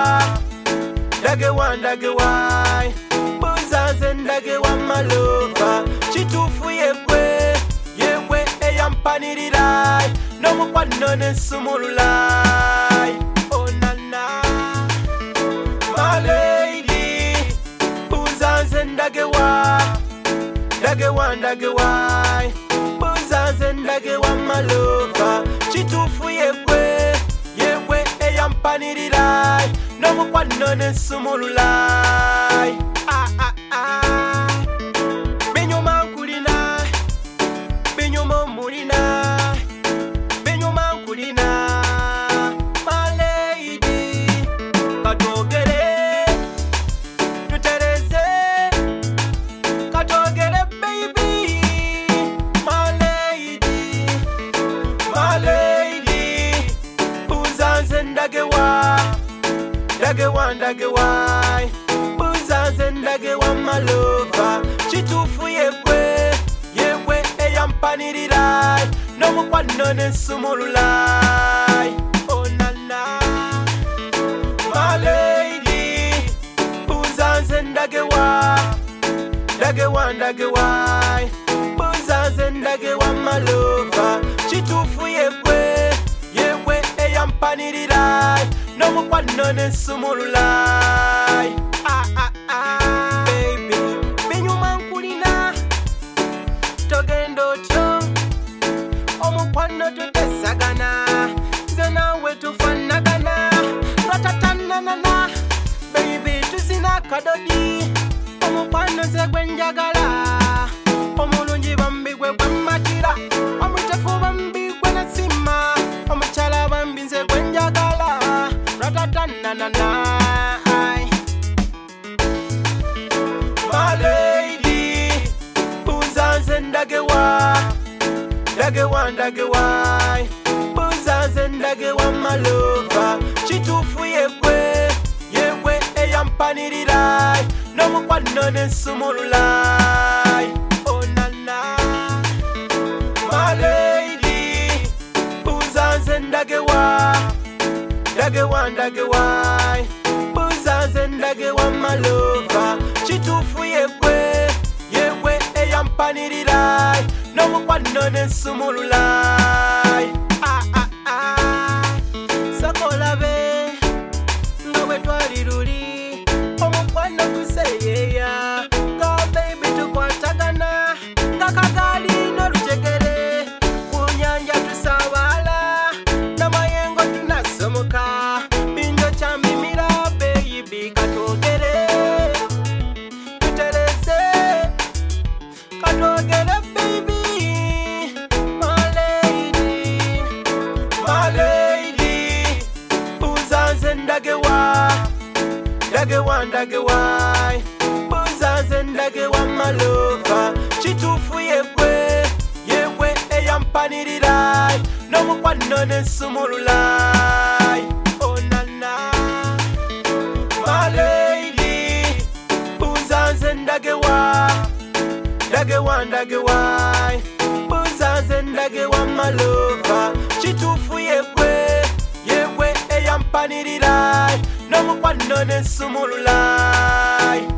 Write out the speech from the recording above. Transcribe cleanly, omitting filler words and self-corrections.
ndage wa Buzanze ndage wa malova Chitufu yegwe eyampanirira Nomukwano nensumulula Oh nana My lady Buzanze ndage wa Buzanze ndage wa malova Chitufu yegwe eyampanirira Nomukwano nensumulula Binyuma nkulina Binyuma mulina Binyuma nkulina My lady Katogere Tutereze Katogere baby My lady Buzanze ndage wa Buzanze ndage wa malova Chitufu yegwe eyampanirira Nomukwano nensumulula Oh nana My lady Buzanze ndage wa Buzanze ndage wa malova Chitufu yegwe eyampanirira Nomukwano nensumulula Baby Binyuma nkulina Togenda otyo Omukwano tutesagana Nze nawe tufanagana Ratatananana Baby tuzina kadodi Omukwano nze gwe njagala Omulungi bambi gwe gwematira Omutefu bambi gwe nasima Omukyala bambi nze gwe njagala Ratatananana My lady Buzanze ndage wa Buzanze ndage wa malova Chitufu yegwe eyampanirira Nomukwano nensumulula Oh nana My lady Buzanze ndage wa Buzanze ndage wa malova Chitufu yegwe eyampanirira Nomukwano nensumulula Sokolabe nga bwe twali luli Omukwano guseyeya Nga baby tukwatagana Nga kagali n'olujegere Ku nyanja tusaabala N'amayengo tunasomoka Binjo kyamimira baby katwogere Tutereze katwogere baby My lady Buzanze ndage wa Buzanze ndage wa malova Chitufu yegwe eyampanirira Nomukwano nensumulula Oh nana My lady Buzanze ndage wa Buzanze ndage wa malova Chitufu yegwe eyampanirira Nomukwano nensumulula